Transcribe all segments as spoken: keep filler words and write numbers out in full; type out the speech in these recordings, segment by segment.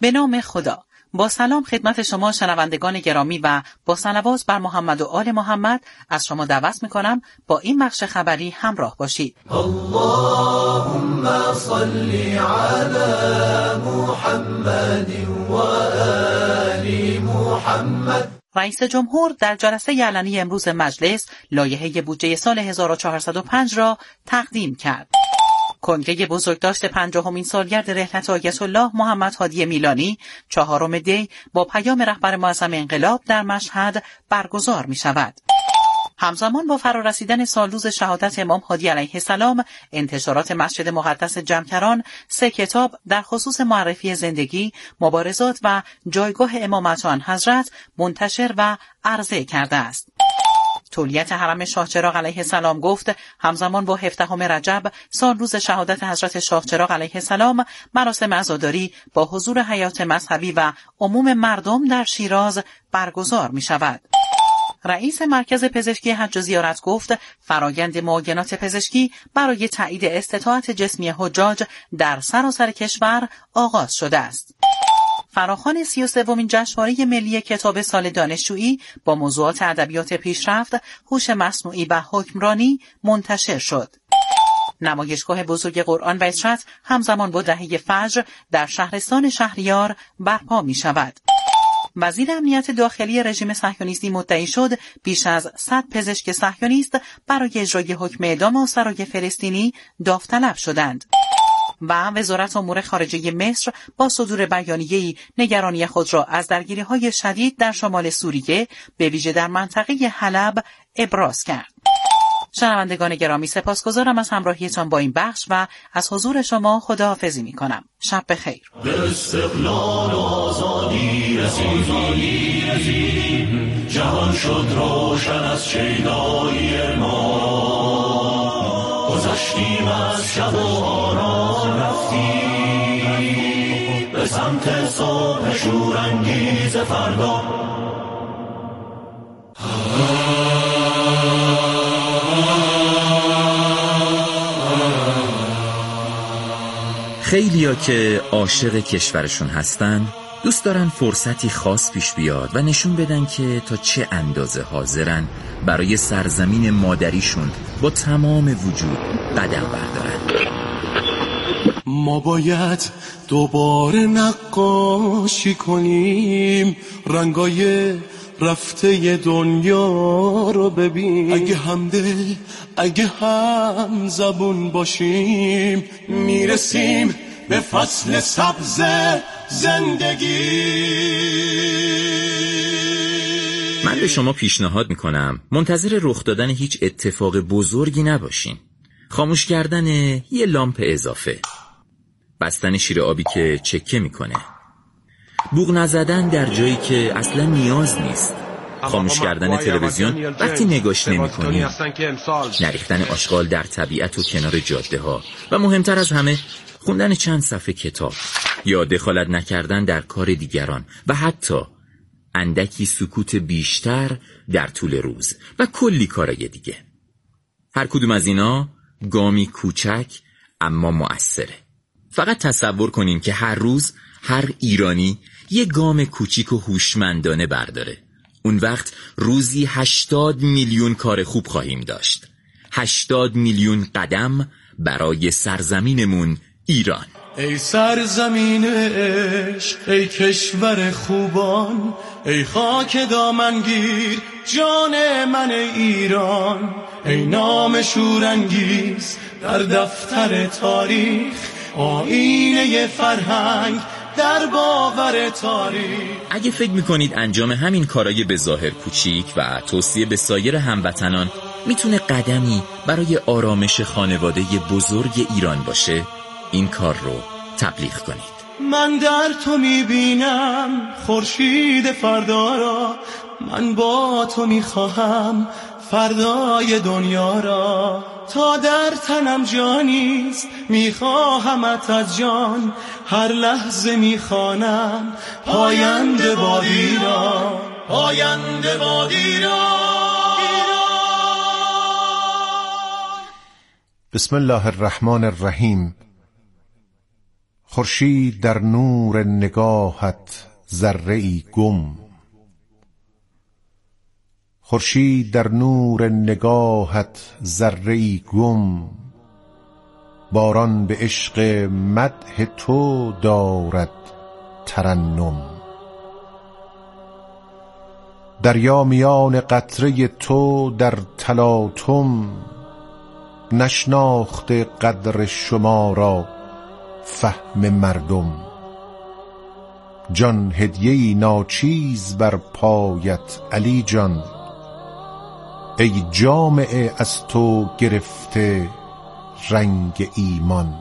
به نام خدا. با سلام خدمت شما شنوندگان گرامی و با صلوات بر محمد و آل محمد از شما دعوت میکنم با این بخش خبری همراه باشید. اللهم صل علی محمد و آل محمد. رئیس جمهور در جلسه علنی امروز مجلس لایحه بودجه سال هزار و چهارصد و پنج را تقدیم کرد. کنگره بزرگداشت پنجاهمین سالگرد رحلت آیت الله محمد هادی میلانی چهارم دی با پیام رهبر معظم انقلاب در مشهد برگزار می شود. همزمان با فرارسیدن سالروز شهادت امام هادی علیه السلام، انتشارات مسجد مقدس جمکران سه کتاب در خصوص معرفی زندگی، مبارزات و جایگاه امامت آن حضرت منتشر و عرضه کرده است. تولیت حرم شاه چراغ علیه السلام گفت همزمان با هفدهم رجب سالروز شهادت حضرت شاه چراغ علیه السلام، مراسم عزاداری با حضور حیات مذهبی و عموم مردم در شیراز برگزار می شود. رئیس مرکز پزشکی حج و زیارت گفت فرایند معاینات پزشکی برای تایید استطاعت جسمی حجاج در سراسر کشور آغاز شده است. فراخوان سی و سومین جشنواره ملی کتاب سال دانشجویی با موضوعات ادبیات پیشرفت، هوش مصنوعی و حکمرانی منتشر شد. نمایشگاه بزرگ قرآن و اسرت همزمان با دهه فجر در شهرستان شهریار برپا می شود. وزیر امنیت داخلی رژیم صهیونیستی مدعی شد بیش از صد پزشک صهیونیست برای اجرای حکم اعدام اسرای فلسطینی داوطلب شدند. و وزارت امور خارجه مصر با صدور بیانیه‌ای نگرانی خود را از درگیری‌های شدید در شمال سوریه به ویژه در منطقه حلب ابراز کرد. شنوندگان گرامی سپاسگزارم از همراهیتان با این بخش و از حضور شما خداحافظی می‌کنم. شب بخیر. به استقلال و آزادی رسیدیم، جهان شد روشن از شیدایی ما، گذشتیم از شب و آرام رفتیم به سمت صبح شورانگیز فردا. خیلیا که عاشق کشورشون هستن دوست دارن فرصتی خاص پیش بیاد و نشون بدن که تا چه اندازه حاضرن برای سرزمین مادریشون با تمام وجود قدم بردارن. ما باید دوباره نقاشی کنیم، رنگای رفته دنیا رو ببین. اگه همدل اگه هم زبون باشیم، میرسیم به فصل سبز زندگی. من به شما پیشنهاد میکنم منتظر رخ دادن هیچ اتفاق بزرگی نباشین. خاموش کردن یه لامپ اضافه، بستن شیر آبی که چکه میکنه، بوق نزدن در جایی که اصلا نیاز نیست، خاموش کردن تلویزیون وقتی نگاش نمی‌کنی، نریختن آشغال در طبیعت و کنار جاده ها و مهمتر از همه خوندن چند صفحه کتاب یا دخالت نکردن در کار دیگران و حتی اندکی سکوت بیشتر در طول روز و کلی کارای دیگه. هر کدوم از اینا گامی کوچک اما مؤثره. فقط تصور کنین که هر روز هر ایرانی یه گام کوچیک و هوشمندانه برداره. اون وقت روزی هشتاد میلیون کار خوب خواهیم داشت. هشتاد میلیون قدم برای سرزمینمون ایران. ای سرزمین عشق، ای کشور خوبان، ای خاک دامنگیر جان من ایران، ای نام شورانگیز در دفتر تاریخ، آینه فرهنگ در باور تاریخ. اگه فکر میکنید انجام همین کارای به ظاهر کوچیک و توصیه به سایر هموطنان میتونه قدمی برای آرامش خانواده بزرگ ایران باشه، این کار رو تبلیغ کنید. من در تو میبینم خورشید فردا را، من با تو میخواهم فردای دنیا را، تا در تنم جانیست میخواهمت از جان، هر لحظه میخوانم پاینده باد ایران، پاینده باد ایران. بسم الله الرحمن الرحیم. خورشید در نور نگاهت ذره‌ای گم، خورشید در نور نگاهت ذره‌ای گم، باران به عشق مدح تو دارد ترنم. دریا میان قطره تو در تلاطم، نشناخته قدر شما را فهم مردم. جان هدیه‌ای ناچیز بر پایت علی جان، ای جامعه از تو گرفته رنگ ایمان.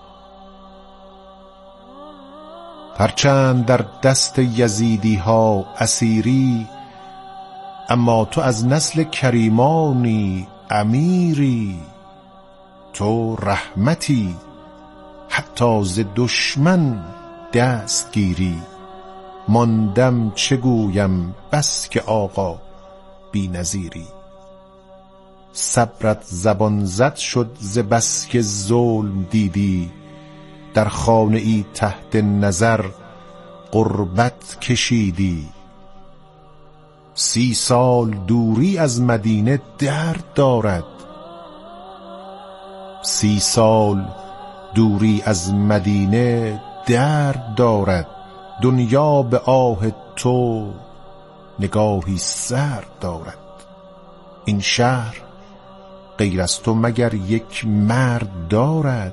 هرچند در دست یزیدی ها اسیری، اما تو از نسل کریمانی امیری. تو رحمتی حتی ز دشمن دست گیری، ماندم چه گویم بس که آقا بی نظیری. صبرت زبان زد شد ز بس که ظلم دیدی، در خانه ای تحت نظر غربت کشیدی. سی سال دوری از مدینه درد دارد، سی سال دوری از مدینه درد دارد. دنیا به آه تو نگاهی سرد دارد. این شهر غیر از تو مگر یک مرد دارد؟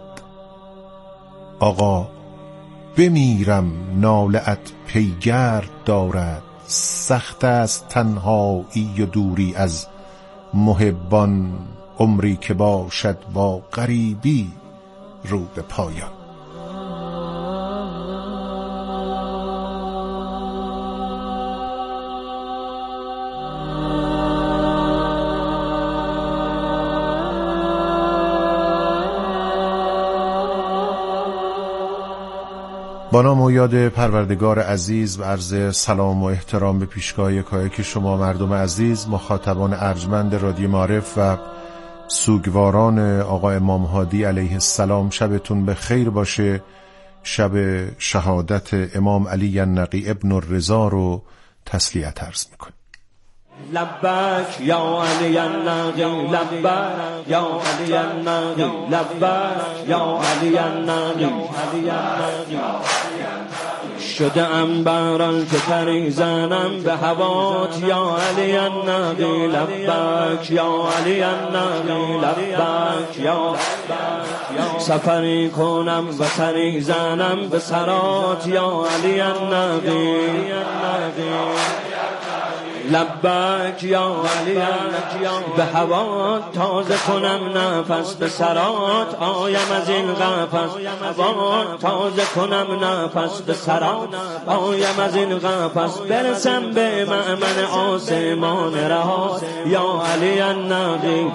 آقا بمیرم ناله‌ات پیگرد دارد. سخت است تنهایی و دوری از محبان، عمری که باشد با غریبی رو به پایان. با نام و یاد پروردگار عزیز و عرض سلام و احترام به پیشگاه یکایک شما مردم عزیز، مخاطبان ارجمند رادیو معارف و سوگواران آقا امام هادی علیه السلام، شبتون به خیر باشه. شب شهادت امام علی النقی ابن الرضا رو تسلیت عرض میکنم. لبک یا علی النقی لبک یا علی النقی لبک یا علی النقی شده ام بران که پریزنم به هوات یا علی النقی لبک یا علی النقی لبک یا سفری کنم و سری زنم به سرات یا علی النقی لبک یا علی به هوا تازه کنم نفس به سرات آیم از این قفس هوا تازه کنم نفس به سرات آیم از این قفس برسم به مأمن آسمان رها یا علی النقی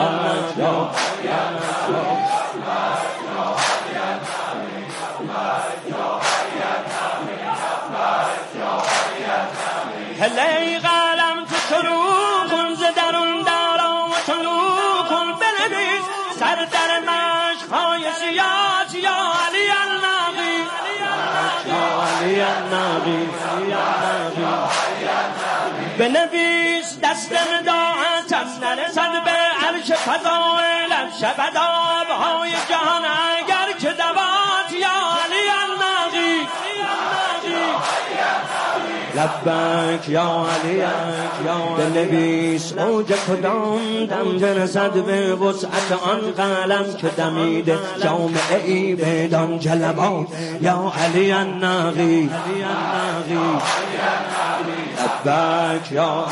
هلی قلم تو شروع کن ز درون درا و شروع کن بنویس سر در مشق‌های سیاج یا علی النقی یا علی النقی بنویس دست وداعتم نرسد به عرش فضائلت شود آبهای جهان اگر که دوات یا علی النقی لبک یا علی بنویس اوج کدام دم برسد به وسعت آن قلم که دمیده جامعه ای بدان جلبات یا علی النقی لبک یا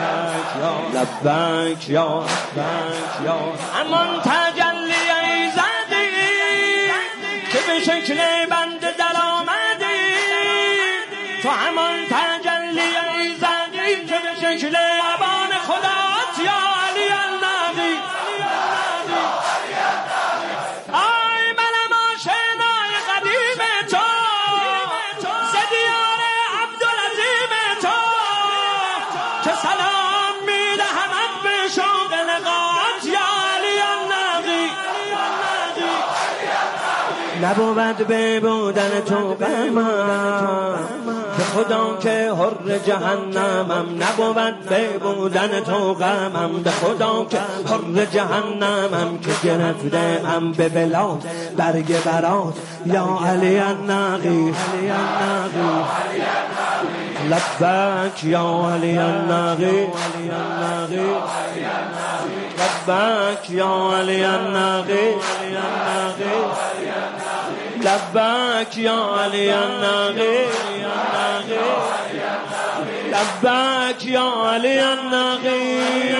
لبک یا همان تجلی ایزدی که به شکل بند دل آمدی تو همان تجلی ایزدی که به شکل ابان خدات یا علی النقی آی منم آشنای قدیم تو ز دیار عبدالعظیم تو که سلام میدهمت به شوق لقات یا علی النقی نبود به بودن تو غمم به خدا که حر جهنمم، نبود به بودن تو غمم به خدا که حر جهنمم، که گرفته ام به بلاد برگ برات یا علی النقی لبک یا علی النقی لبک یا علی النقی لبک یا علی النقی لبک یا علی النقی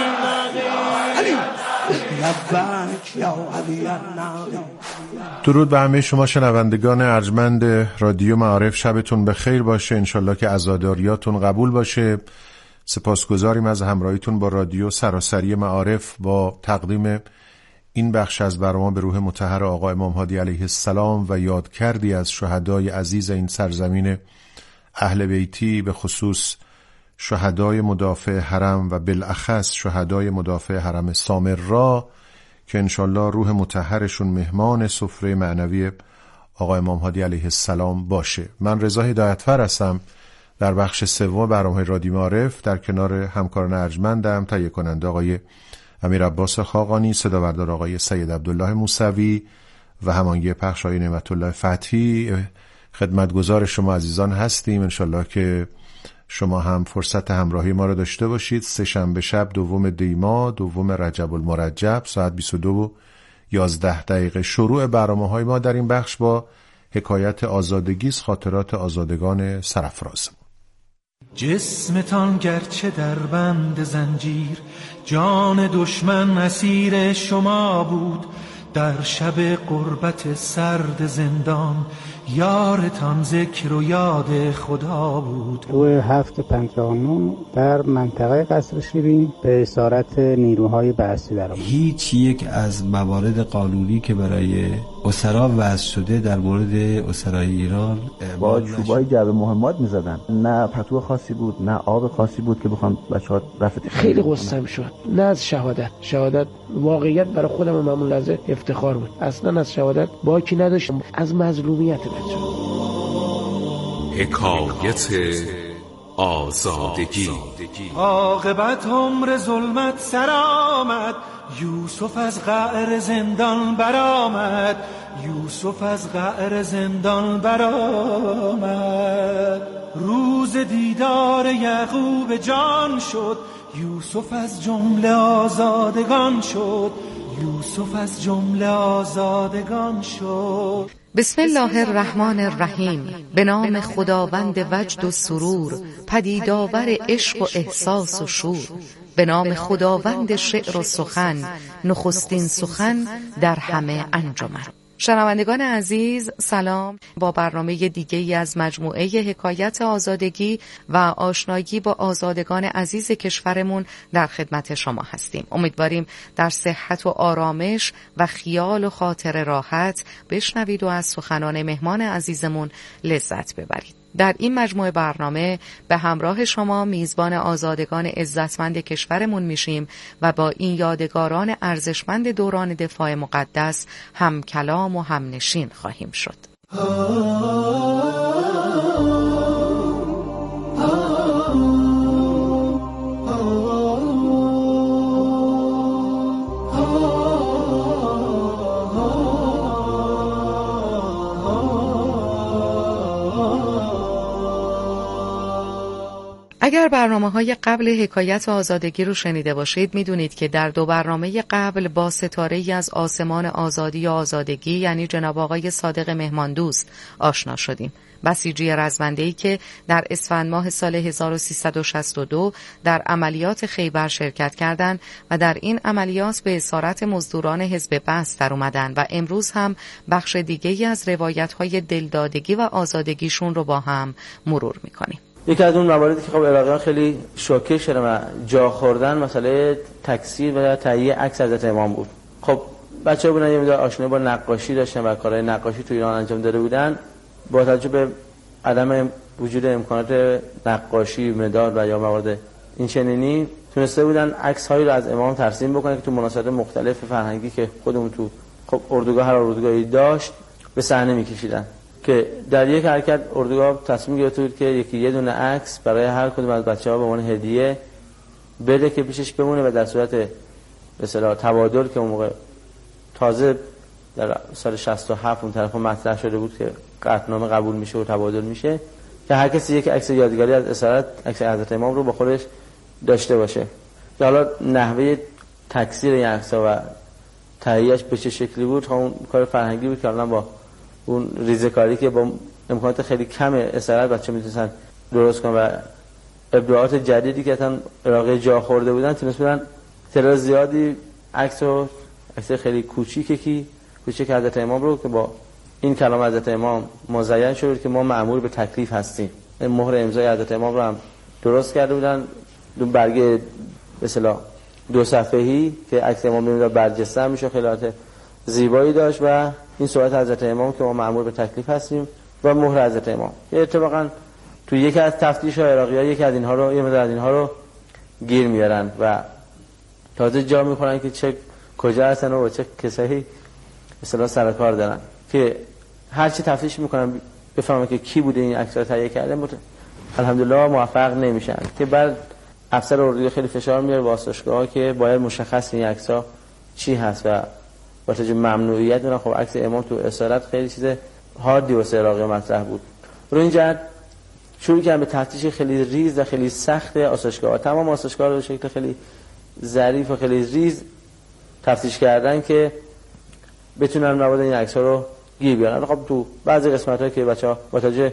لبک یا علی النقی. درود به همه شما شنوندگان ارجمند رادیو معارف، شبتون بخیر باشه، انشالله که عزاداریاتون قبول باشه. سپاسگزاریم از همراهیتون با رادیو سراسری معارف با تقدیم این بخش از برنامه به روح مطهر آقا امام هادی علیه السلام و یادکردی از شهدای عزیز این سرزمین اهل بیتی، به خصوص شهدای مدافع حرم و بالاخص شهدای مدافع حرم سامرا که انشالله روح مطهرشون مهمان سفره معنوی آقا امام هادی علیه السلام باشه. من رضا هدایتفر هستم، در بخش سوم برنامه رادیو معارف در کنار همکاران ارجمندم، تهیه کننده آقای امیر عباس خاقانی، صداوردار آقای سید عبدالله موسوی و هماهنگی پخش آقای نعمت الله فتحی خدمتگزار شما عزیزان هستیم. انشالله که شما هم فرصت همراهی ما را داشته باشید. سه شنبه شب دوم دیما دوم رجب المرجب ساعت بیست و دو و یازده دقیقه شروع برنامه‌های ما در این بخش با حکایت آزادگی از خاطرات آزادگان سرافراز. جسمتان گرچه در بند زنجیر، جان دشمن اسیر شما بود. در شب غربت سرد زندان، یارتان ذکر و یاد خدا بود. روز هفت پنجاه در منطقه قصر شیرین به اسارت نیروهای بعثی درآمد. هیچ یک از موارد قانونی که برای اسرا وضع شده در مورد اسرای ایران با چوبای جعبه مهمات می‌زدن، نه پتو خاصی بود نه آب خاصی بود که بخوام بچه‌ها رفت. خیلی قصه‌ام شد، نه از شهادت. شهادت واقعیت برای خودم معمول لحظه افتخار بود، اصلا از شهادت باکی نداشتم، از مظلومیت بچه‌ها. حکایت آزادگی. عاقبت عمر ظلمت سر آمد، یوسف از قعر زندان برآمد. یوسف از قعر زندان برآمد. روز دیدار یعقوب جان شد، یوسف از جمله آزادگان شد. یوسف از جمله آزادگان شد. بسم الله الرحمن الرحیم. به نام خداوند وجد و سرور، پدیدآور عشق و احساس و شور. به نام خداوند شعر و سخن، نخستین سخن در همه انجمن. شنوندگان عزیز سلام، با برنامه دیگه‌ای از مجموعه حکایت آزادگی و آشنایی با آزادگان عزیز کشورمون در خدمت شما هستیم. امیدواریم در صحت و آرامش و خیال و خاطر راحت بشنوید و از سخنان مهمان عزیزمون لذت ببرید. در این مجموعه برنامه به همراه شما میزبان آزادگان عزتمند کشورمون میشیم و با این یادگاران ارزشمند دوران دفاع مقدس هم کلام و هم نشین خواهیم شد. اگر برنامه‌های قبل حکایت آزادگی رو شنیده باشید میدونید که در دو برنامه قبل با ستاره‌ای از آسمان آزادی و آزادگی یعنی جناب آقای صادق مهماندوست آشنا شدیم. بسیجی رزمنده‌ای که در اسفند ماه سال هزار و سیصد و شصت و دو در عملیات خیبر شرکت کردند و در این عملیات به اسارت مزدوران حزب بعث در اومدن و امروز هم بخش دیگه‌ای از روایت‌های دلدادگی و آزادگیشون رو با هم مرور می‌کنیم. یکی از اون مواردی که خب عراقیان خیلی شوکه شدن و جا خوردن مسئله تکثیر و تهیه عکس حضرت امام بود. خب بچه‌ها بودن یه مقدار آشنایی با نقاشی داشتن و کارهای نقاشی تو ایران انجام داده بودن. با توجه به عدم وجود امکانات نقاشی، مداد و یا موارد این چنینی تونسته بودن عکس‌هایی رو از امام ترسیم بکنن که تو مناسبات مختلف فرهنگی که خودمون تو خب اردوگاه هر اردوگاهی داشت به صحنه میکشیدن که در یک حرکت اردوگاه تصمیم گرفته بود که یکی یه دونه عکس برای هر کدوم از بچه‌ها به عنوان هدیه بده که پیشش بمونه و در صورت به اصطلاح تبادل که اون موقع تازه در سال شصت و هفت اون طرفا مطرح شده بود که قطعنامه قبول میشه و تبادل میشه که هر کسی یک عکس یادگاری از اسارت عکس حضرت امام رو با خودش داشته باشه. که حالا نحوه تکثیر این عکس‌ها و تهیه‌اش به چه شکلی بود اون کار فرهنگی بود که الان با اون ریزه‌کاری که با امکانات خیلی کم اسارت بچه‌ها میتونن درست کنن و ابداعات جدیدی که اصلا عراقی جا خورده بودن تونستن تعداد زیادی عکس و عکس خیلی کوچیکی کوچیک حضرت امام رو که با این کلام حضرت امام مزین شد که ما مأمور به تکلیف هستیم. این مهر امضای حضرت امام رو هم درست کرده بودن، دو برگه به اصطلاح دو صفحه‌ای که عکس امام میاد برجسته میشه، خیلی زیبایی داشت و این صورت حضرت امام که ما مأمور به تکلیف هستیم و مهر حضرت امام. که اتفاقا تو یکی از تفتیش‌های عراقی‌ها یکی از اینها رو یه مقدار از اینها رو گیر میارن و تازه جا میخورن که چه کجا هستن و چه کسایی اصلا سر کار دارن که هر چی تفتیش میکنن بفهمن که کی بوده این عکس رو تهیه کرده. الحمدلله موفق نمیشن که بعد افسر اردوی خیلی فشار میاره با آسایشگاه‌ها که باید مشخص این عکس‌ها چی هست و با توجه ممنوعیت دونن. خب عکس امام تو اسارت خیلی چیز هاردی واسه عراقی مطرح بود. رو این جهت شروع کردن به تفتیش خیلی ریز و خیلی سخت آسایشگاه‌ها. تمام آسایشگاه‌ها رو به شکل خیلی ظریف و خیلی ریز تفتیش کردن که بتونن مواد این عکس‌ها رو گیر بیارن. خب تو بعضی قسمت‌ها که بچه‌ها با توجه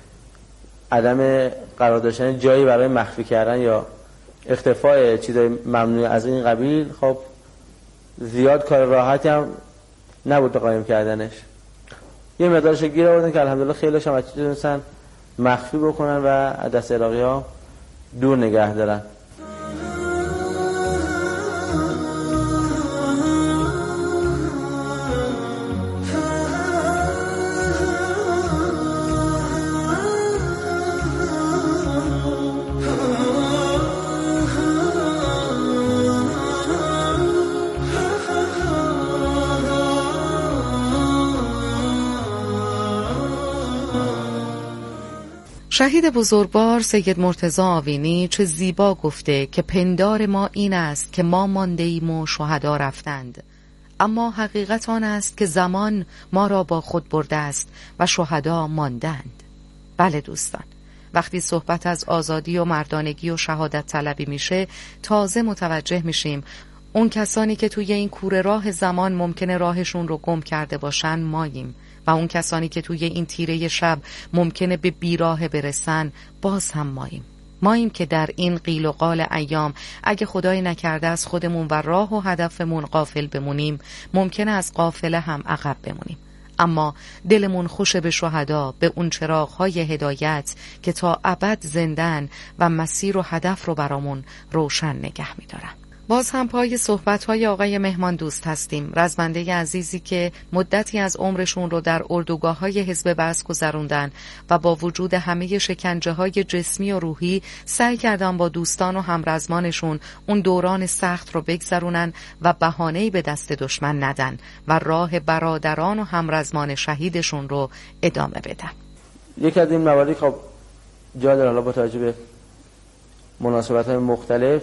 عدم قرار داشتن جایی برای مخفی کردن یا اختفاء چیزای ممنوع از این قبیل خب زیاد کار راحتی هم نبود قایم کردنش. یه مقدارش گیر آوردن که الحمدلله خیلیش هم تونستن مخفی بکنن و از دست عراقی‌ها دور نگه دارن. شهید بزرگوار سید مرتضی آوینی چه زیبا گفته که پندار ما این است که ما مانده ایم و شهدا رفتند، اما حقیقت آن است که زمان ما را با خود برده است و شهدا ماندند. بله دوستان، وقتی صحبت از آزادی و مردانگی و شهادت طلبی میشه تازه متوجه میشیم اون کسانی که توی این کوره راه زمان ممکنه راهشون رو گم کرده باشن ماییم و اون کسانی که توی این تیره شب ممکنه به بیراه برسن باز هم ماییم. ماییم که در این قیل و قال ایام اگه خدای نکرده از خودمون و راه و هدفمون غافل بمونیم ممکنه از قافله هم عقب بمونیم، اما دلمون خوش به شهدا، به اون چراغ‌های هدایت که تا ابد زندن و مسیر و هدف رو برامون روشن نگه می‌دارن. باز هم پای صحبت‌های آقای مهمان دوست هستیم، رزمنده عزیزی که مدتی از عمرشون رو در اردوگاه‌های حزب بعث گذروندن و با وجود همه شکنجه‌های جسمی و روحی سعی کردن با دوستان و همرزمانشون اون دوران سخت رو بگذرونن و بهانه‌ای به دست دشمن ندن و راه برادران و همرزمان شهیدشون رو ادامه بدن. یک از این مواردی خب جا داره با توجه به مناسبت‌های مختلف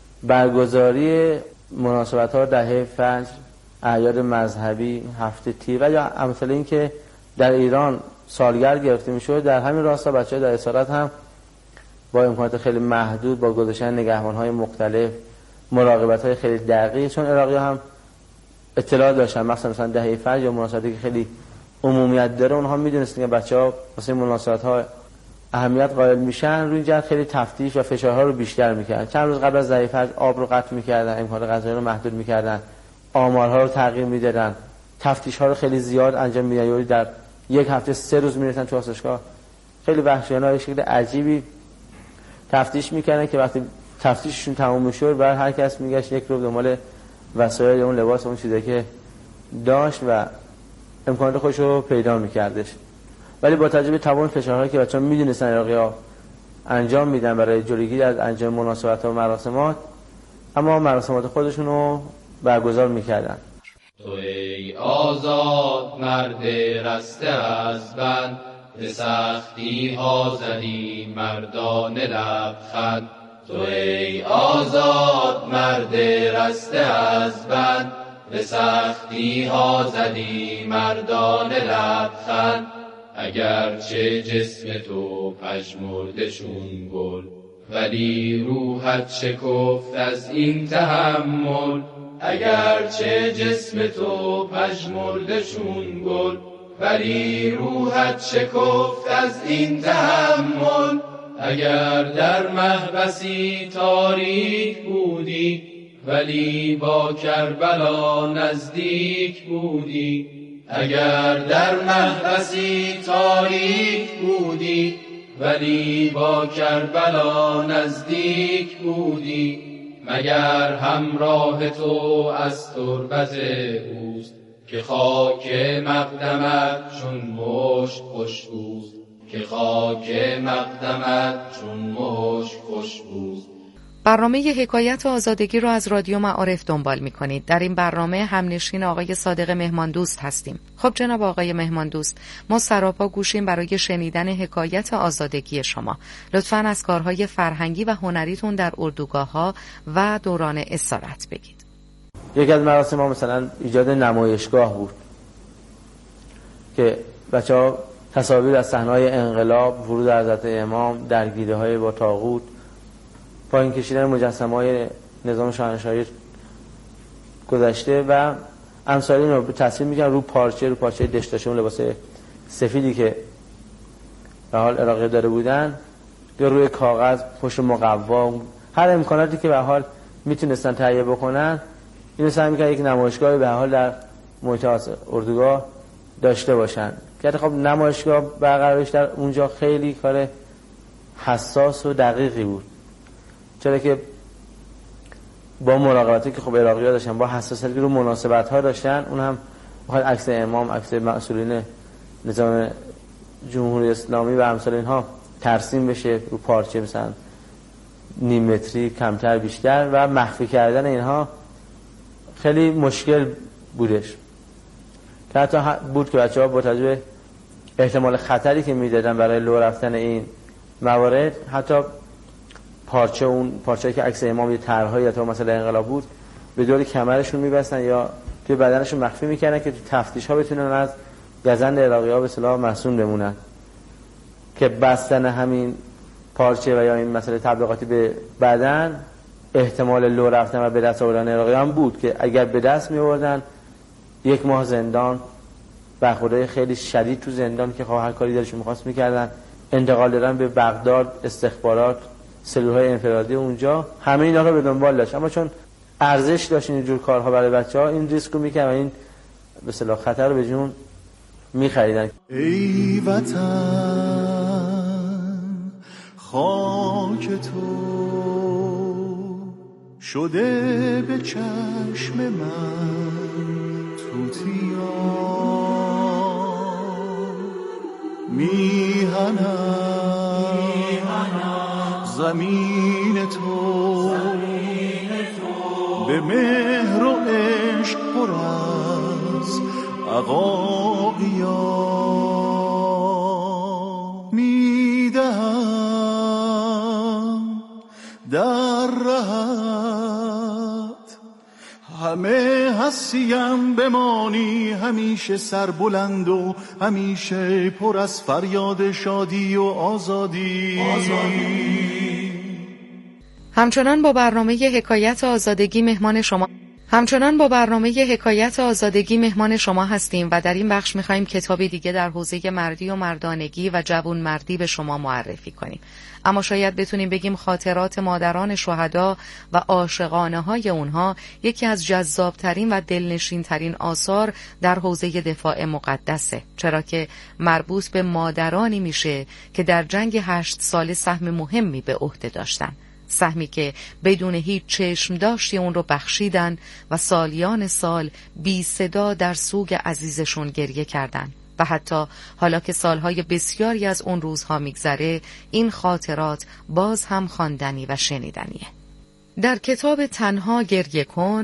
برگزاری مناسبت‌ها دهه فجر، اعیاد مذهبی، هفته تیر و یا امثال این که در ایران سالگرد گرفته می‌شد. در همین راستا بچه‌ها در اسارت هم با امکانات خیلی محدود با گذاشتن نگهبان‌های مختلف، مراقبت‌های خیلی دقیق، چون عراقی‌ها هم اطلاع داشتن مثلا مثلا دهه فجر یا مناسباتی که خیلی عمومیت داره اونها می‌دونستن که بچه‌ها واسه مناسبت‌ها اهمیت قائل میشن، روی این جهت خیلی تفتیش و فشارها رو بیشتر میکردن. چند روز قبل از دهه فجر آب رو قطع میکردن، امکانات غذایی رو محدود میکردن، آمارها رو تغییر میدادن، تفتیش‌ها رو خیلی زیاد انجام میدادن. در یک هفته سه روز میرسن تو آسایشگاه، خیلی وحشیانه به شکل عجیبی تفتیش میکردن که وقتی تفتیششون تموم میشد بعد هر کس میگشت یک رو دنبال وسایل اون لباس اون چیزی که داشت و امکانات خودش رو پیدا میکردش. ولی با توجه به تمام فشارهایی که بچه‌ها میدونستن عراقی‌ها انجام میدن برای جلوگیری از انجام مناسبت‌ها و مراسمات، اما مراسمات خودشون رو برگزار میکردن. تو ای آزاد مرد رسته از بند، به سختی ها زدی مردان لبخند. تو ای آزاد مرد رسته از بند، به سختی ها زدی مردان لبخند. اگرچه جسم تو پژمرده چون گل، ولی روحت شکفت از این تحمل. اگرچه جسم تو پژمرده چون گل، ولی روحت شکفت از این تحمل. اگر در محبسی تاریک بودی، ولی با کربلا نزدیک بودی. اگر در محبسی تاریک بودی، ولی با کربلا نزدیک بودی. مگر همراه تو از تربت اوست، که خاک مقدمت چون مشک خوشبوست. که خاک مقدمت چون مشک خوشبوست. برنامه حکایت آزادگی رو از رادیو معارف دنبال می‌کنید. در این برنامه همنشین آقای صادق مهمان دوست هستیم. خب جناب آقای مهمان دوست، ما سراپا گوشیم برای شنیدن حکایت آزادگی شما. لطفاً از کارهای فرهنگی و هنریتون در اردوگاه‌ها و دوران اسارت بگید. یکی از مراسم ما مثلا ایجاد نمایشگاه بود که بچه‌ها تصاویر از صحنه‌های انقلاب، ورود حضرت امام، درگیری‌های با طاغوت، پایین کشیدن مجسمه‌های نظام شاهنشاهی گذشته و امثال این رو تصویر می‌کنن رو پارچه رو پارچه دشتاشه، اون لباس سفیدی که به حال عراقی داره بودن، یا روی کاغذ پشت مقوا، هر امکاناتی که به حال میتونستن تهیه بکنن اینو سعی می‌کردن یک نمایشگاهی به حال در محیط اردوگاه داشته باشن. که خب نمایشگاه برقرارش در اونجا خیلی کار حساس و دقیقی بود، چرا که با مراقبتی که خب عراقی‌ها داشتن، با حساسیتی رو مناسبت‌ها داشتن، اون هم بخواد عکس امام، عکس مسئولین نظام جمهوری اسلامی و امثال اینها ترسیم بشه رو پارچه مثلا نیم متری کمتر بیشتر و مخفی کردن اینها خیلی مشکل بودش. که حتی بود که بچه‌ها با توجه به احتمال خطری که میدادن برای لو رفتن این موارد، حتی پارچه اون پارچه‌ای که عکس امام یه طرح‌های یا مثلا انقلاب بود به دور کمرشون می‌بستن یا توی بدنشون مخفی می‌کردن که تو تفتیش‌ها بتونن از گزند عراقی‌ها به اصطلاح معصوم بمونن. که بستن همین پارچه و یا این مسئله تبلیغاتی به بدن احتمال لو رفتن و به دست آوردن عراقی‌ها بود که اگر به دست می‌آوردن یک ماه زندان، برخوردهای خیلی شدید تو زندان که خب هر کاری دلشون می‌خواست می‌کردن، انتقال دادن به بغداد، استخبارات، سلول‌های انفرادی اونجا، همه اینا رو به دنبال داشت. اما چون ارزش داشت اینجور کارها برای بچه‌ها، این ریسک رو می‌کردن و این به اصطلاح خطر رو به جون می‌خریدن. ای وطن خاک تو شده به چشم من توتیا، میهنم زمین تو به مهر و عشق پر از عقاقیا، میدهم در رهت همه هستیم بمانی، همیشه سربلند و همیشه پر از فریاد شادی و آزادی, آزادی. همچنان با برنامه حکایت آزادگی مهمان شما همچنان با برنامه حکایت آزادگی مهمان شما هستیم و در این بخش می‌خوایم کتابی دیگه در حوزه مردی و مردانگی و جوان مردی به شما معرفی کنیم. اما شاید بتونیم بگیم خاطرات مادران شهدا و عاشقانه‌های اونها یکی از جذابترین و دلنشین‌ترین آثار در حوزه دفاع مقدسه، چرا که مربوط به مادرانی میشه که در جنگ هشت ساله سهم مهمی به عهده داشتن، سهمی که بدون هیچ چشم داشتی اون رو بخشیدن و سالیان سال بی صدا در سوگ عزیزشون گریه کردن و حتی حالا که سالهای بسیاری از اون روزها میگذره این خاطرات باز هم خواندنی و شنیدنیه. در کتاب تنها گریه کن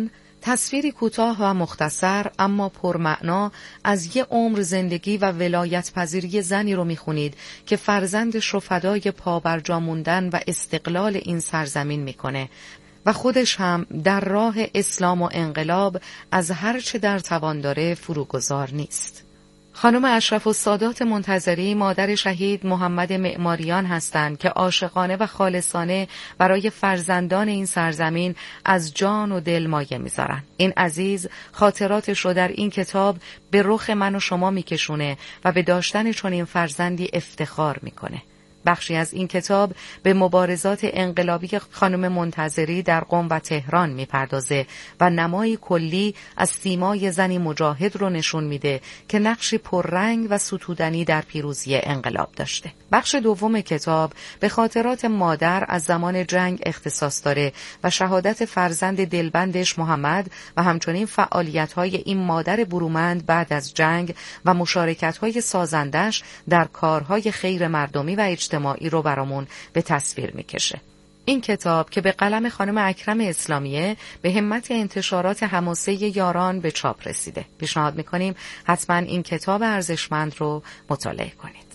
تصویری کوتاه و مختصر اما پرمعنا از یه عمر زندگی و ولایت پذیری زنی رو میخونید که فرزندش رو فدای پابرجا موندن و استقلال این سرزمین میکنه و خودش هم در راه اسلام و انقلاب از هر چه در توان داره فروگذار نیست. خانم اشرف السادات منتظری مادر شهید محمد معماریان هستند که عاشقانه و خالصانه برای فرزندان این سرزمین از جان و دل مایه میذارن. این عزیز خاطراتش رو در این کتاب به رخ من و شما میکشونه و به داشتن چنین فرزندی افتخار میکنه. بخشی از این کتاب به مبارزات انقلابی خانم منتظری در قم و تهران میپردازه و نمایی کلی از سیمای زنی مجاهد رو نشون میده که نقشی پررنگ و ستودنی در پیروزی انقلاب داشته. بخش دوم کتاب به خاطرات مادر از زمان جنگ اختصاص داره و شهادت فرزند دلبندش محمد و همچنین فعالیت‌های این مادر برومند بعد از جنگ و مشارکت‌های سازندش در کارهای خیر مردمی و اجتماعی رو برامون به تصویر میکشه. این کتاب که به قلم خانم اکرم اسلامیه به همت انتشارات حماسه یاران به چاپ رسیده. پیشنهاد میکنیم حتما این کتاب ارزشمند رو مطالعه کنید.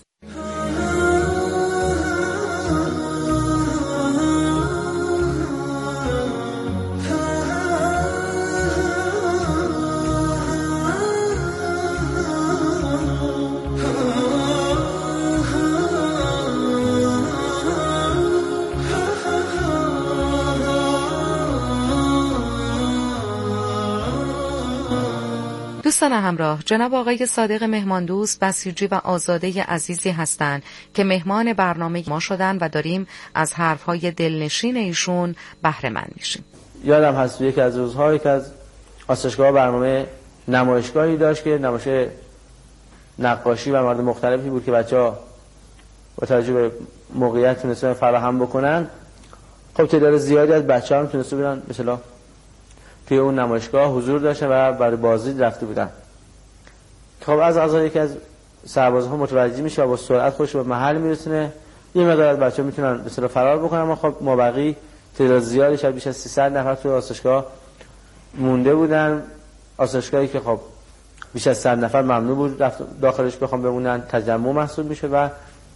دوستان همراه، جناب آقای صادق مهماندوست بسیجی و آزاده عزیزی هستند که مهمان برنامه ما شدن و داریم از حرفهای دلنشین ایشون بهره مند میشیم. یادم هست یکی از روزهایی که از آسایشگاه برنامه نمایشگاهی داشت که نمایش نقاشی و موارد مختلفی بود که بچه‌ها با توجه به موقعیت تونستن فراهم بکنن. خب تعداد زیادی از بچه‌ها هم تونسته بودن مثلا توی اون نمایشگاه حضور داشتن و برای بازدید رفته بودن. خب از غذا یکی از سربازها متوجه میشه و با سرعت خودش به محل میرسونه. یه مقدار از بچه‌ها میتونن به اصطلاح فرار بکنن، اما خب ما بقی تعداد زیادی شاید بیش از سیصد نفر توی آسایشگاه مونده بودن. آسایشگاهی که خب بیش از صد نفر ممنوع بود داخلش بخوام بمونن، تجمع محسوب میشه و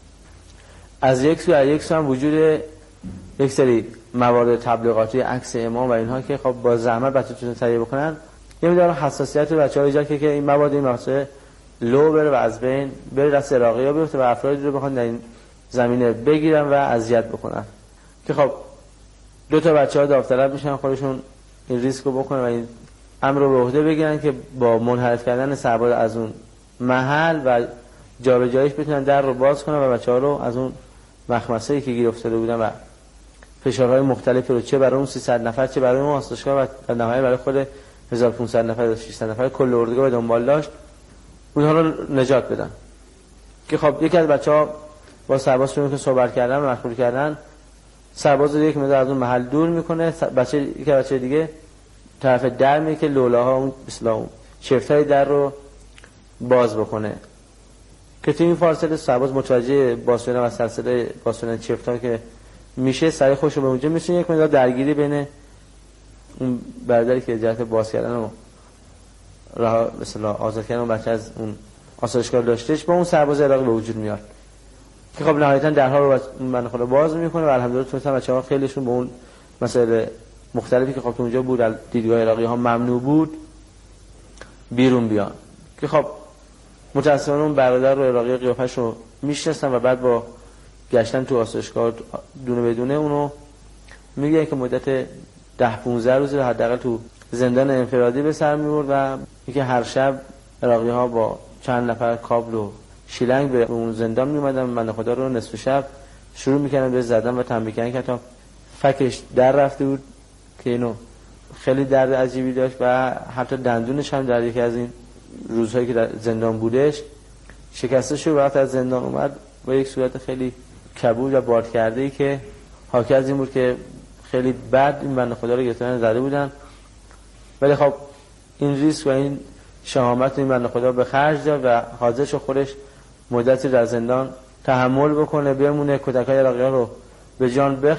از یک سو از یک سو هم وجود یک سری موارد تبلیغاتی عکس امام و اینها که خب با زحمت بچه‌ها تهیه بکنن یه مقدار حساسیت بچه‌ها ایجاد که این مواد این مسئله لو بره و از بین بره، دست عراقی‌ها بیفته و افرادی رو بخوان در این زمینه بگیرن و اذیت بکنن که خب دو تا بچه‌ها داوطلب میشن خودشون این ریسک رو بکنن و این امر رو به عهده بگیرن که با منحرف کردن سرباز از اون محل و جابجاییش بتونن در رو باز کنن و بچه‌ها رو از اون مخمسه‌ای که گیر افتاده بودن و فشارهای مختلفی رو چه برای اون سیصد نفر چه برای اون آسایشگاه و در نهایت برای خود هزار و پانصد نفر تا ششصد نفر کل اردوگاه دنبال داشت اونها رو نجات بدن. که خب یکی از بچه‌ها با سرباز شروع که صحبت کردن و مشغول کردن، سرباز رو یک مقدار از اون محل دور میکنه، بچه یک بچه دیگه طرف در میره که لولاها اون اصلا اون چفتای در رو باز بکنه که تو این فاصله سرباز متوجه باز شدن و سلسله باز شدن چفتا که میشه سریع خوش رو به اونجا میشه. یک مقدار درگیری بین اون برادری که جهت باز کردن و راه مثلا آزاد کردن اون بچه از اون آسایشگاه داشتش با اون سرباز عراقی به وجود میاد که خب نهایتا درها رو من خود باز میکنه و الحمدلله تونستن بچه‌ها خیلیشون به اون مسائل مختلفی که خب تو اونجا بود از دیدگاه عراقی ها ممنوع بود بیرون بیان که خب متأسفانه اون برادر رو عراقی قیافش رو میشناسن و بعد با گشتن تو آسایشگاه دونه بدونه اونو میگه که مدت ده پونزده روز حداقل تو زندان انفرادی به سر میبرد و میگه هر شب عراقی ها با چند نفر کابل و شیلنگ به اون زندان میومدن، من خدا رو نصف شب شروع میکردن به زدن و تنبیه کردن که تا فکش در رفته بود که اینو خیلی درد عجیبی داشت و حتی دندونش هم در یکی از این روزهایی که در زندان بودش شکسته شد. وقت از زندان اومد با یک صورت خیلی کبود و باد کرده ای که حاکی از این بود که خیلی بد این بنده خدا رو گرفتن زده بودن، ولی خب این ریسک و این شهامت این بنده خدا به خرج داد و حاضر شد خودش مدتی در زندان تحمل بکنه، بمونه، کودکای عراقی ها رو به جان بخ